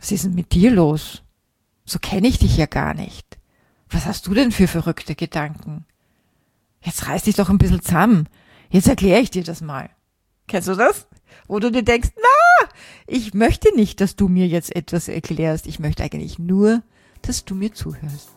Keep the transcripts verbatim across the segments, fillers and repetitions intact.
Was ist denn mit dir los? So kenne ich dich ja gar nicht. Was hast du denn für verrückte Gedanken? Jetzt reiß dich doch ein bisschen zusammen. Jetzt erkläre ich dir das mal. Kennst du das? Wo du dir denkst, na, ich möchte nicht, dass du mir jetzt etwas erklärst. Ich möchte eigentlich nur, dass du mir zuhörst.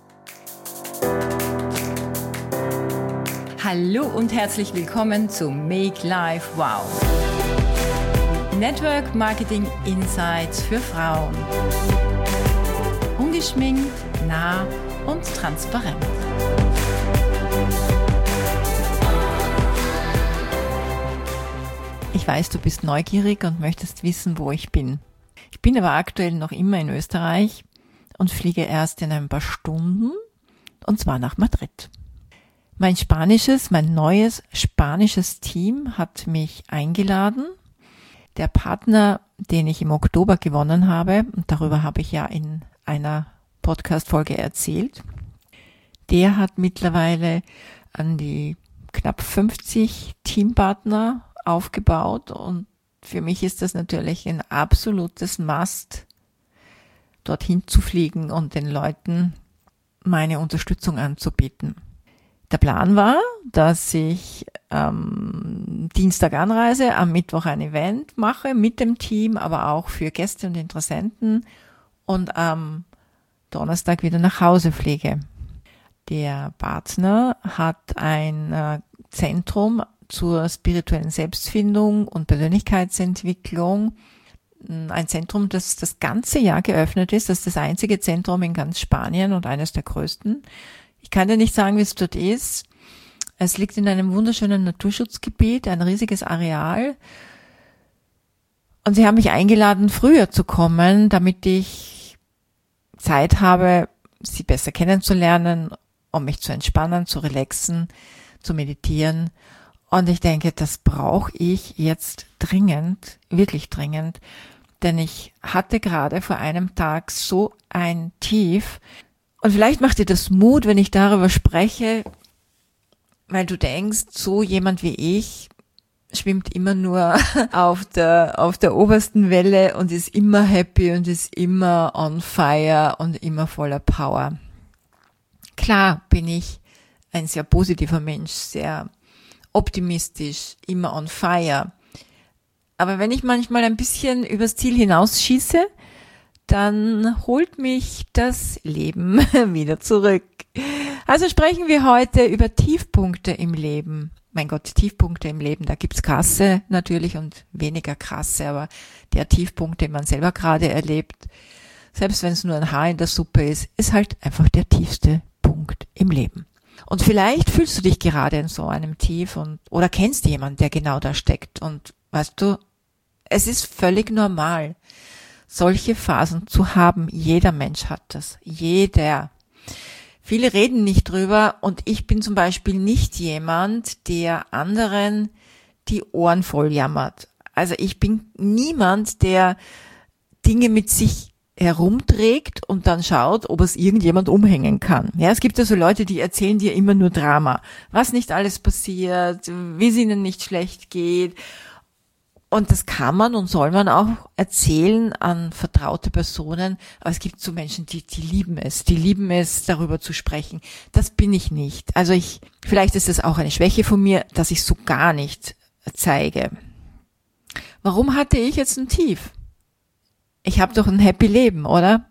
Hallo und herzlich willkommen zu Make Life Wow. Network Marketing Insights für Frauen. Ungeschminkt, nah und transparent. Ich weiß, du bist neugierig und möchtest wissen, wo ich bin. Ich bin aber aktuell noch immer in Österreich und fliege erst in ein paar Stunden, und zwar nach Madrid. Mein spanisches, mein neues spanisches Team hat mich eingeladen. Der Partner, den ich im Oktober gewonnen habe, und darüber habe ich ja in einer Podcast-Folge erzählt, der hat mittlerweile an die knapp fünfzig Teampartner aufgebaut, und für mich ist das natürlich ein absolutes Must, dorthin zu fliegen und den Leuten meine Unterstützung anzubieten. Der Plan war, dass ich am Dienstag anreise, am Mittwoch ein Event mache mit dem Team, aber auch für Gäste und Interessenten, und am Donnerstag wieder nach Hause fliege. Der Partner hat ein Zentrum zur spirituellen Selbstfindung und Persönlichkeitsentwicklung. Ein Zentrum, das das ganze Jahr geöffnet ist. Das ist das einzige Zentrum in ganz Spanien und eines der größten. Ich kann dir nicht sagen, wie es dort ist. Es liegt in einem wunderschönen Naturschutzgebiet, ein riesiges Areal. Und sie haben mich eingeladen, früher zu kommen, damit ich Zeit habe, sie besser kennenzulernen, um mich zu entspannen, zu relaxen, zu meditieren. Und ich denke, das brauche ich jetzt dringend, wirklich dringend, denn ich hatte gerade vor einem Tag so ein Tief. Und vielleicht macht dir das Mut, wenn ich darüber spreche, weil du denkst, so jemand wie ich schwimmt immer nur auf der, auf der obersten Welle und ist immer happy und ist immer on fire und immer voller Power. Klar bin ich ein sehr positiver Mensch, sehr optimistisch, immer on fire. Aber wenn ich manchmal ein bisschen übers Ziel hinausschieße, dann holt mich das Leben wieder zurück. Also sprechen wir heute über Tiefpunkte im Leben. Mein Gott, Tiefpunkte im Leben, da gibt's krasse natürlich und weniger krasse, aber der Tiefpunkt, den man selber gerade erlebt, selbst wenn es nur ein Haar in der Suppe ist, ist halt einfach der tiefste Punkt im Leben. Und vielleicht fühlst du dich gerade in so einem Tief und oder kennst jemanden, der genau da steckt. Und weißt du, es ist völlig normal, solche Phasen zu haben. Jeder Mensch hat das. Jeder. Viele reden nicht drüber, und ich bin zum Beispiel nicht jemand, der anderen die Ohren voll jammert. Also ich bin niemand, der Dinge mit sich herumträgt und dann schaut, ob es irgendjemand umhängen kann. Ja, es gibt ja so Leute, die erzählen dir immer nur Drama, was nicht alles passiert, wie es ihnen nicht schlecht geht. Und das kann man und soll man auch erzählen an vertraute Personen. Aber es gibt so Menschen, die, die lieben es, die lieben es, darüber zu sprechen. Das bin ich nicht. Also ich, vielleicht ist das auch eine Schwäche von mir, dass ich so gar nicht zeige. Warum hatte ich jetzt ein Tief? Ich habe doch ein happy Leben, oder?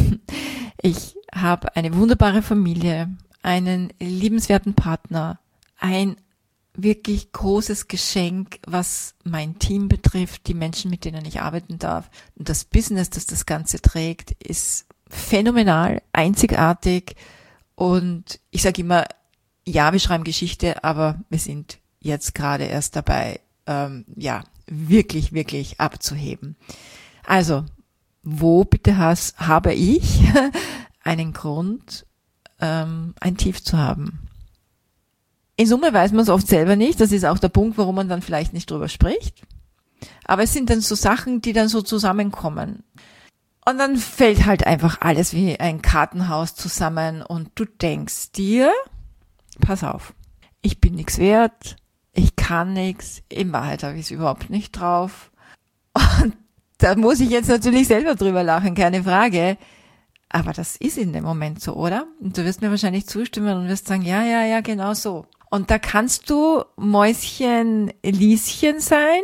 Ich habe eine wunderbare Familie, einen liebenswerten Partner, ein wirklich großes Geschenk, was mein Team betrifft, die Menschen, mit denen ich arbeiten darf. Und das Business, das das Ganze trägt, ist phänomenal, einzigartig. Und ich sage immer, ja, wir schreiben Geschichte, aber wir sind jetzt gerade erst dabei, ähm, ja, wirklich, wirklich abzuheben. Also, wo bitte has, habe ich einen Grund, ähm, ein Tief zu haben? In Summe weiß man es oft selber nicht. Das ist auch der Punkt, warum man dann vielleicht nicht drüber spricht. Aber es sind dann so Sachen, die dann so zusammenkommen. Und dann fällt halt einfach alles wie ein Kartenhaus zusammen und du denkst dir, pass auf, ich bin nichts wert, ich kann nichts, in Wahrheit habe ich es überhaupt nicht drauf. Und da muss ich jetzt natürlich selber drüber lachen, keine Frage. Aber das ist in dem Moment so, oder? Und du wirst mir wahrscheinlich zustimmen und wirst sagen, ja, ja, ja, genau so. Und da kannst du Mäuschen Lieschen sein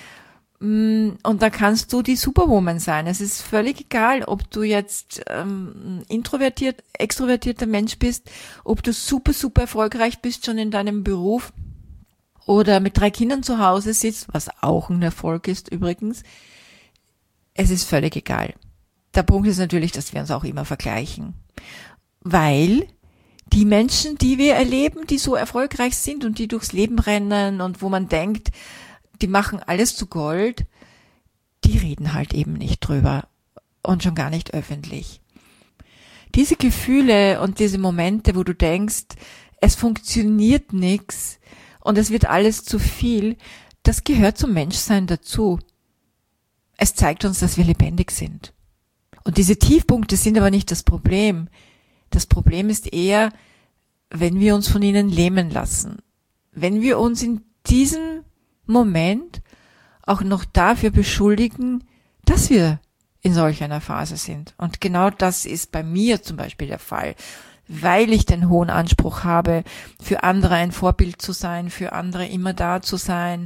und da kannst du die Superwoman sein. Es ist völlig egal, ob du jetzt ähm, introvertiert, extrovertierter Mensch bist, ob du super, super erfolgreich bist schon in deinem Beruf oder mit drei Kindern zu Hause sitzt, was auch ein Erfolg ist übrigens. Es ist völlig egal. Der Punkt ist natürlich, dass wir uns auch immer vergleichen, weil die Menschen, die wir erleben, die so erfolgreich sind und die durchs Leben rennen und wo man denkt, die machen alles zu Gold, die reden halt eben nicht drüber und schon gar nicht öffentlich. Diese Gefühle und diese Momente, wo du denkst, es funktioniert nichts und es wird alles zu viel, das gehört zum Menschsein dazu. Es zeigt uns, dass wir lebendig sind. Und diese Tiefpunkte sind aber nicht das Problem. Das Problem ist eher, wenn wir uns von ihnen lähmen lassen. Wenn wir uns in diesem Moment auch noch dafür beschuldigen, dass wir in solch einer Phase sind. Und genau das ist bei mir zum Beispiel der Fall. Weil ich den hohen Anspruch habe, für andere ein Vorbild zu sein, für andere immer da zu sein,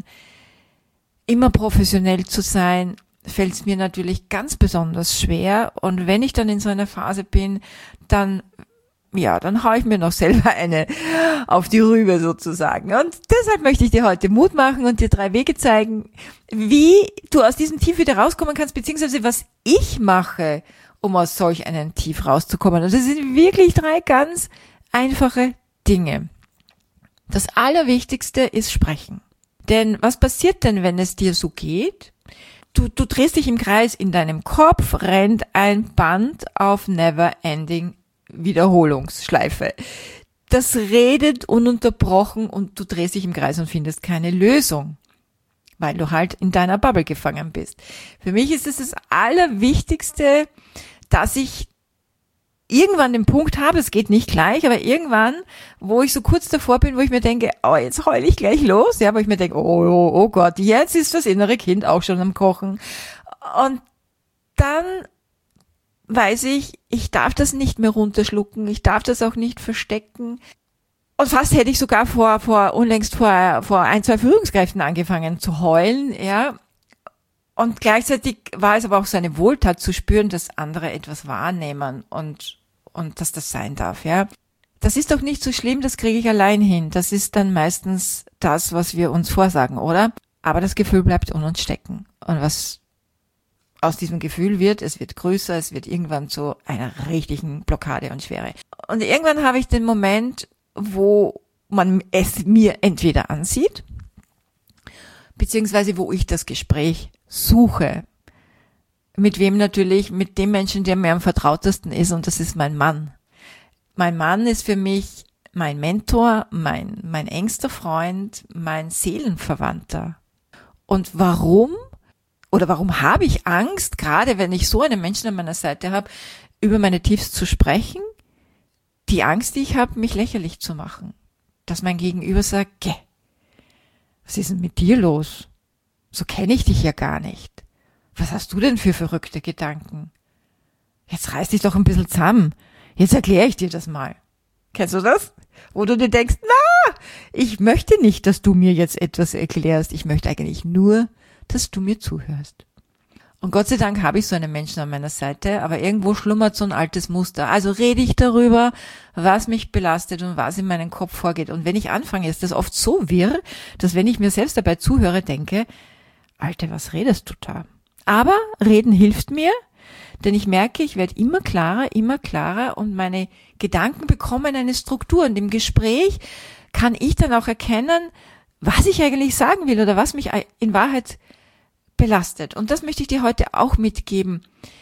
immer professionell zu sein, fällt es mir natürlich ganz besonders schwer. Und wenn ich dann in so einer Phase bin, dann, ja, dann haue ich mir noch selber eine auf die Rübe sozusagen. Und deshalb möchte ich dir heute Mut machen und dir drei Wege zeigen, wie du aus diesem Tief wieder rauskommen kannst, beziehungsweise was ich mache, um aus solch einem Tief rauszukommen. Und das sind wirklich drei ganz einfache Dinge. Das Allerwichtigste ist sprechen. Denn was passiert denn, wenn es dir so geht? Du, du drehst dich im Kreis, in deinem Kopf rennt ein Band auf Never-Ending Wiederholungsschleife. Das redet ununterbrochen und du drehst dich im Kreis und findest keine Lösung, weil du halt in deiner Bubble gefangen bist. Für mich ist es das Allerwichtigste, dass ich irgendwann den Punkt habe, es geht nicht gleich, aber irgendwann, wo ich so kurz davor bin, wo ich mir denke, oh, jetzt heule ich gleich los, ja, wo ich mir denke, oh, oh, oh Gott, jetzt ist das innere Kind auch schon am Kochen. Und dann weiß ich, ich darf das nicht mehr runterschlucken, ich darf das auch nicht verstecken. Und fast hätte ich sogar vor, vor, unlängst vor, vor ein, zwei Führungskräften angefangen zu heulen, ja. Und gleichzeitig war es aber auch so eine Wohltat zu spüren, dass andere etwas wahrnehmen und, und dass das sein darf, ja. Das ist doch nicht so schlimm, das kriege ich allein hin. Das ist dann meistens das, was wir uns vorsagen, oder? Aber das Gefühl bleibt in uns stecken. Und was aus diesem Gefühl wird, es wird größer, es wird irgendwann zu einer richtigen Blockade und Schwere. Und irgendwann habe ich den Moment, wo man es mir entweder ansieht, beziehungsweise wo ich das Gespräch suche. Mit wem natürlich? Mit dem Menschen, der mir am vertrautesten ist, und das ist mein Mann. Mein Mann ist für mich mein Mentor, mein, mein engster Freund, mein Seelenverwandter. Und warum? Oder warum habe ich Angst, gerade wenn ich so einen Menschen an meiner Seite habe, über meine Tiefs zu sprechen? Die Angst, die ich habe, mich lächerlich zu machen. Dass mein Gegenüber sagt, geh, was ist denn mit dir los? So kenne ich dich ja gar nicht. Was hast du denn für verrückte Gedanken? Jetzt reiß dich doch ein bisschen zusammen. Jetzt erkläre ich dir das mal. Kennst du das? Wo du dir denkst, na, ich möchte nicht, dass du mir jetzt etwas erklärst. Ich möchte eigentlich nur, dass du mir zuhörst. Und Gott sei Dank habe ich so einen Menschen an meiner Seite, aber irgendwo schlummert so ein altes Muster. Also rede ich darüber, was mich belastet und was in meinem Kopf vorgeht. Und wenn ich anfange, ist das oft so wirr, dass wenn ich mir selbst dabei zuhöre, denke, Alter, was redest du da? Aber reden hilft mir, denn ich merke, ich werde immer klarer, immer klarer und meine Gedanken bekommen eine Struktur. Und im Gespräch kann ich dann auch erkennen, was ich eigentlich sagen will oder was mich in Wahrheit belastet. Und das möchte ich dir heute auch mitgeben.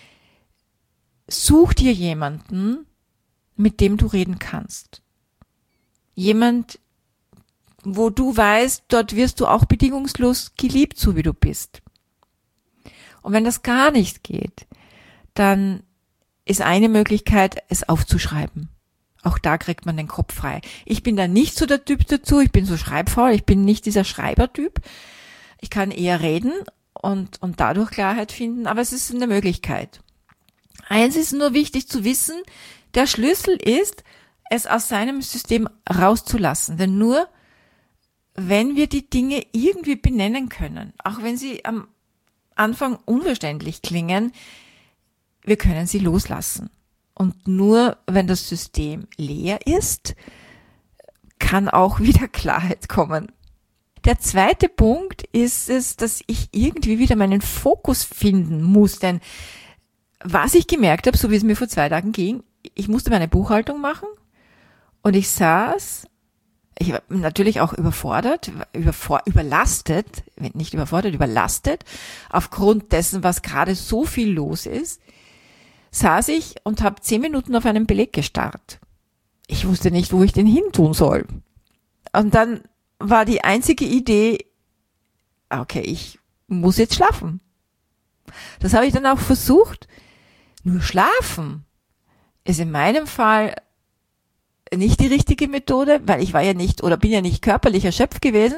Such dir jemanden, mit dem du reden kannst. Jemand, wo du weißt, dort wirst du auch bedingungslos geliebt, so wie du bist. Und wenn das gar nicht geht, dann ist eine Möglichkeit, es aufzuschreiben. Auch da kriegt man den Kopf frei. Ich bin da nicht so der Typ dazu, ich bin so schreibfaul, ich bin nicht dieser Schreibertyp. Ich kann eher reden und, und dadurch Klarheit finden, aber es ist eine Möglichkeit. Eins ist nur wichtig zu wissen, der Schlüssel ist, es aus seinem System rauszulassen, denn nur wenn wir die Dinge irgendwie benennen können, auch wenn sie am Anfang unverständlich klingen, wir können sie loslassen. Und nur wenn das System leer ist, kann auch wieder Klarheit kommen. Der zweite Punkt ist es, dass ich irgendwie wieder meinen Fokus finden muss, denn was ich gemerkt habe, so wie es mir vor zwei Tagen ging, ich musste meine Buchhaltung machen und ich saß, ich war natürlich auch überfordert, überfor- überlastet, nicht überfordert, überlastet, aufgrund dessen, was gerade so viel los ist, saß ich und habe zehn Minuten auf einen Beleg gestarrt. Ich wusste nicht, wo ich den hin tun soll. Und dann war die einzige Idee, okay, ich muss jetzt schlafen. Das habe ich dann auch versucht. Nur schlafen ist in meinem Fall nicht die richtige Methode, weil ich war ja nicht oder bin ja nicht körperlich erschöpft gewesen,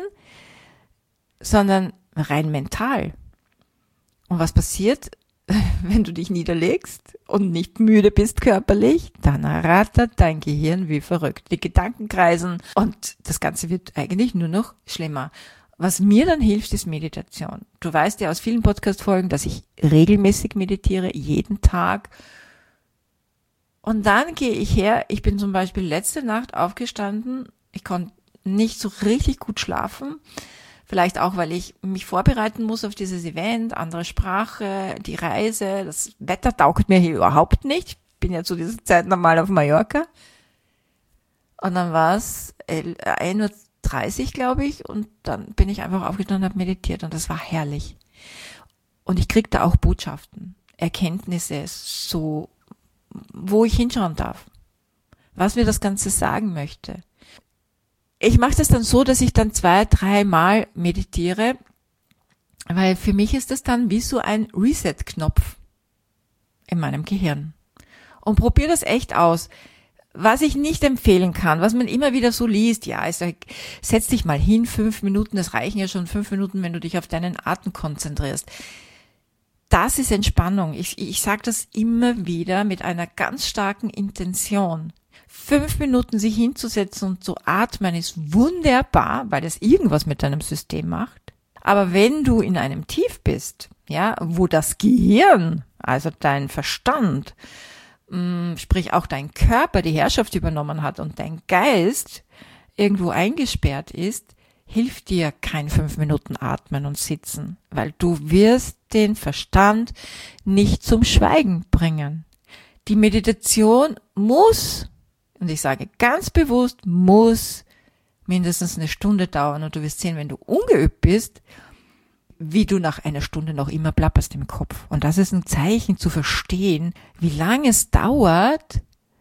sondern rein mental. Und was passiert, wenn du dich niederlegst und nicht müde bist körperlich? Dann rattert dein Gehirn wie verrückt. Die Gedanken kreisen und das Ganze wird eigentlich nur noch schlimmer. Was mir dann hilft, ist Meditation. Du weißt ja aus vielen Podcast-Folgen, dass ich regelmäßig meditiere, jeden Tag. Und dann gehe ich her, ich bin zum Beispiel letzte Nacht aufgestanden, ich konnte nicht so richtig gut schlafen, vielleicht auch, weil ich mich vorbereiten muss auf dieses Event, andere Sprache, die Reise, das Wetter taugt mir hier überhaupt nicht, ich bin ja zu dieser Zeit normal auf Mallorca. Und dann war es ein Uhr dreißig, glaube ich, und dann bin ich einfach aufgestanden und habe meditiert und das war herrlich. Und ich kriege da auch Botschaften, Erkenntnisse, so wo ich hinschauen darf, was mir das Ganze sagen möchte. Ich mache das dann so, dass ich dann zwei, drei Mal meditiere, weil für mich ist das dann wie so ein Reset-Knopf in meinem Gehirn. Und probier das echt aus. Was ich nicht empfehlen kann, was man immer wieder so liest, ja, also setz dich mal hin, fünf Minuten, das reichen ja schon fünf Minuten, wenn du dich auf deinen Atem konzentrierst. Das ist Entspannung. Ich, ich sage das immer wieder mit einer ganz starken Intention. Fünf Minuten sich hinzusetzen und zu atmen ist wunderbar, weil das irgendwas mit deinem System macht. Aber wenn du in einem Tief bist, ja, wo das Gehirn, also dein Verstand, mh, sprich auch dein Körper die Herrschaft übernommen hat und dein Geist irgendwo eingesperrt ist, hilft dir kein fünf Minuten atmen und sitzen, weil du wirst den Verstand nicht zum Schweigen bringen. Die Meditation muss, und ich sage ganz bewusst, muss mindestens eine Stunde dauern und du wirst sehen, wenn du ungeübt bist, wie du nach einer Stunde noch immer plapperst im Kopf. Und das ist ein Zeichen zu verstehen, wie lange es dauert,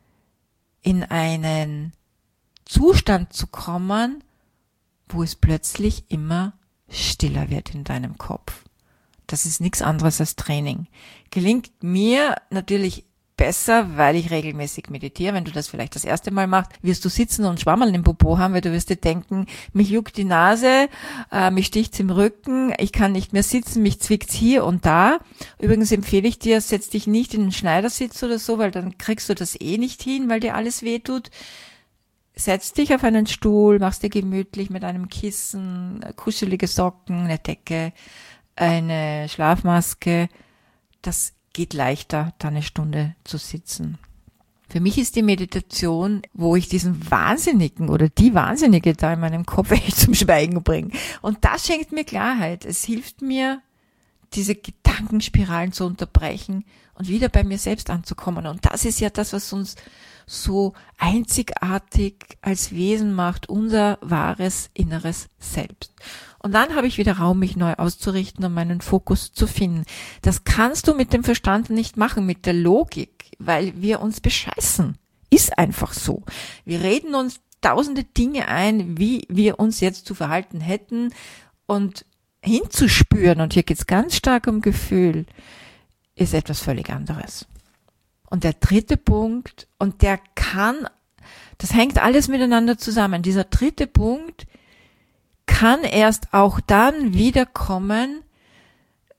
in einen Zustand zu kommen, wo es plötzlich immer stiller wird in deinem Kopf. Das ist nichts anderes als Training. Gelingt mir natürlich besser, weil ich regelmäßig meditiere. Wenn du das vielleicht das erste Mal machst, wirst du sitzen und Schwammerl im Popo haben, weil du wirst dir denken, mich juckt die Nase, äh, mich sticht's im Rücken, ich kann nicht mehr sitzen, mich zwickt's hier und da. Übrigens empfehle ich dir, setz dich nicht in den Schneidersitz oder so, weil dann kriegst du das eh nicht hin, weil dir alles wehtut. Setz dich auf einen Stuhl, machst dir gemütlich mit einem Kissen, kuschelige Socken, eine Decke, eine Schlafmaske. Das geht leichter, da eine Stunde zu sitzen. Für mich ist die Meditation, wo ich diesen Wahnsinnigen oder die Wahnsinnige da in meinem Kopf echt zum Schweigen bringe. Und das schenkt mir Klarheit. Es hilft mir, diese Gedankenspiralen zu unterbrechen und wieder bei mir selbst anzukommen. Und das ist ja das, was uns so einzigartig als Wesen macht, unser wahres inneres Selbst. Und dann habe ich wieder Raum, mich neu auszurichten und meinen Fokus zu finden. Das kannst du mit dem Verstand nicht machen, mit der Logik, weil wir uns bescheißen. Ist einfach so. Wir reden uns tausende Dinge ein, wie wir uns jetzt zu verhalten hätten und hinzuspüren, und hier geht es ganz stark um Gefühl, ist etwas völlig anderes. Und der dritte Punkt, und der kann, das hängt alles miteinander zusammen, dieser dritte Punkt kann erst auch dann wiederkommen,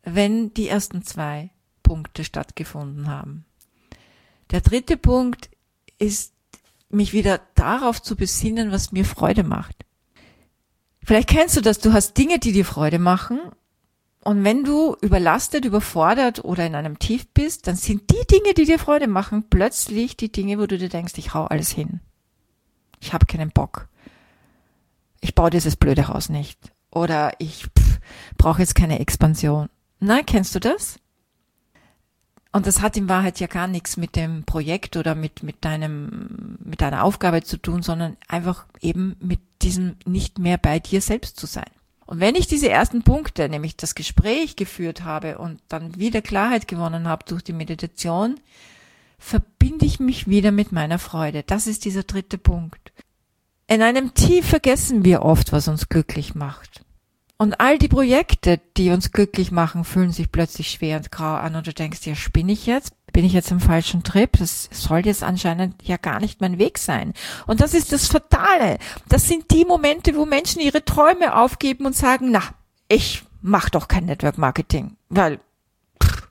wenn die ersten zwei Punkte stattgefunden haben. Der dritte Punkt ist, mich wieder darauf zu besinnen, was mir Freude macht. Vielleicht kennst du das, du hast Dinge, die dir Freude machen, und wenn du überlastet, überfordert oder in einem Tief bist, dann sind die Dinge, die dir Freude machen, plötzlich die Dinge, wo du dir denkst, ich hau alles hin. Ich habe keinen Bock. Ich baue dieses blöde Haus nicht. Oder ich brauche jetzt keine Expansion. Na, kennst du das? Und das hat in Wahrheit ja gar nichts mit dem Projekt oder mit, mit deinem, mit deiner Aufgabe zu tun, sondern einfach eben mit diesem nicht mehr bei dir selbst zu sein. Und wenn ich diese ersten Punkte, nämlich das Gespräch geführt habe und dann wieder Klarheit gewonnen habe durch die Meditation, verbinde ich mich wieder mit meiner Freude. Das ist dieser dritte Punkt. In einem Tief vergessen wir oft, was uns glücklich macht. Und all die Projekte, die uns glücklich machen, fühlen sich plötzlich schwer und grau an und du denkst, ja, spinne ich jetzt? Bin ich jetzt im falschen Trip? Das soll jetzt anscheinend ja gar nicht mein Weg sein. Und das ist das Fatale. Das sind die Momente, wo Menschen ihre Träume aufgeben und sagen, na, ich mach doch kein Network Marketing, weil pff,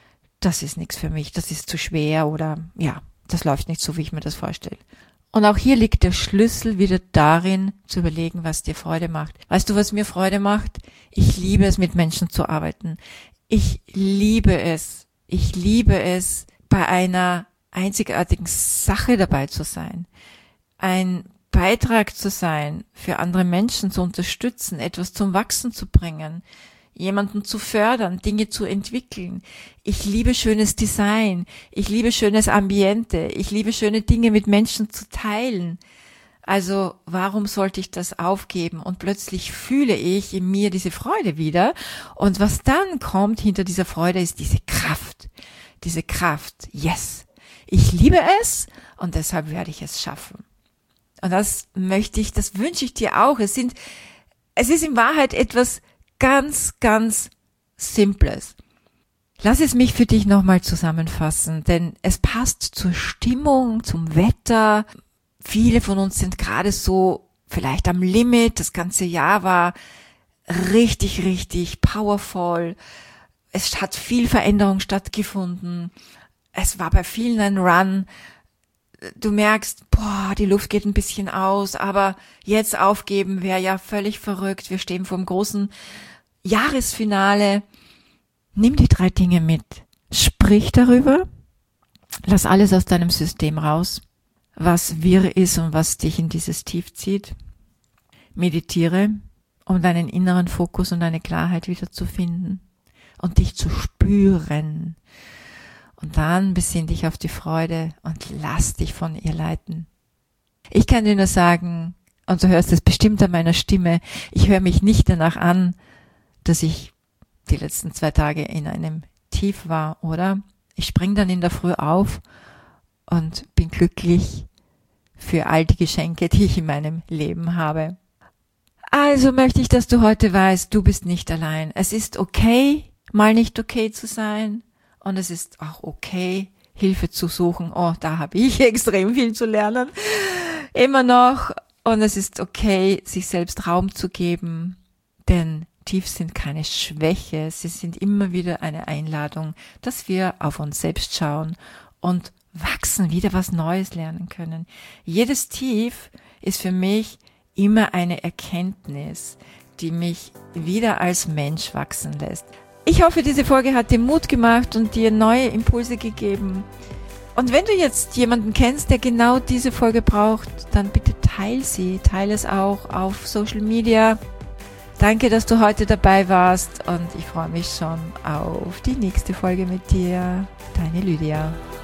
das ist nichts für mich, das ist zu schwer oder ja, das läuft nicht so, wie ich mir das vorstelle. Und auch hier liegt der Schlüssel wieder darin, zu überlegen, was dir Freude macht. Weißt du, was mir Freude macht? Ich liebe es, mit Menschen zu arbeiten. Ich liebe es, ich liebe es, bei einer einzigartigen Sache dabei zu sein. Ein Beitrag zu sein, für andere Menschen zu unterstützen, etwas zum Wachsen zu bringen, jemanden zu fördern, Dinge zu entwickeln. Ich liebe schönes Design, ich liebe schönes Ambiente, ich liebe schöne Dinge mit Menschen zu teilen. Also warum sollte ich das aufgeben? Und plötzlich fühle ich in mir diese Freude wieder. Und was dann kommt hinter dieser Freude ist diese Kraft. Diese Kraft. Yes. Ich liebe es und deshalb werde ich es schaffen. Und das möchte ich, das wünsche ich dir auch. Es sind, es ist in Wahrheit etwas ganz, ganz Simples. Lass es mich für dich nochmal zusammenfassen, denn es passt zur Stimmung, zum Wetter. Viele von uns sind gerade so vielleicht am Limit. Das ganze Jahr war richtig, richtig powerful. Es hat viel Veränderung stattgefunden. Es war bei vielen ein Run. Du merkst, boah, die Luft geht ein bisschen aus, aber jetzt aufgeben wäre ja völlig verrückt. Wir stehen vor dem großen Jahresfinale. Nimm die drei Dinge mit. Sprich darüber. Lass alles aus deinem System raus, was wirr ist und was dich in dieses Tief zieht. Meditiere, um deinen inneren Fokus und deine Klarheit wieder zu finden und dich zu spüren. Und dann besinn dich auf die Freude und lass dich von ihr leiten. Ich kann dir nur sagen, und du hörst es bestimmt an meiner Stimme, ich höre mich nicht danach an, dass ich die letzten zwei Tage in einem Tief war, oder? Ich spring dann in der Früh auf und bin glücklich für all die Geschenke, die ich in meinem Leben habe. Also möchte ich, dass du heute weißt, du bist nicht allein. Es ist okay, mal nicht okay zu sein. Und es ist auch okay, Hilfe zu suchen. Oh, da habe ich extrem viel zu lernen. Immer noch. Und es ist okay, sich selbst Raum zu geben. Denn Tiefs sind keine Schwäche. Sie sind immer wieder eine Einladung, dass wir auf uns selbst schauen und wachsen, wieder was Neues lernen können. Jedes Tief ist für mich immer eine Erkenntnis, die mich wieder als Mensch wachsen lässt. Ich hoffe, diese Folge hat dir Mut gemacht und dir neue Impulse gegeben. Und wenn du jetzt jemanden kennst, der genau diese Folge braucht, dann bitte teile sie. Teile es auch auf Social Media. Danke, dass du heute dabei warst und ich freue mich schon auf die nächste Folge mit dir. Deine Lydia.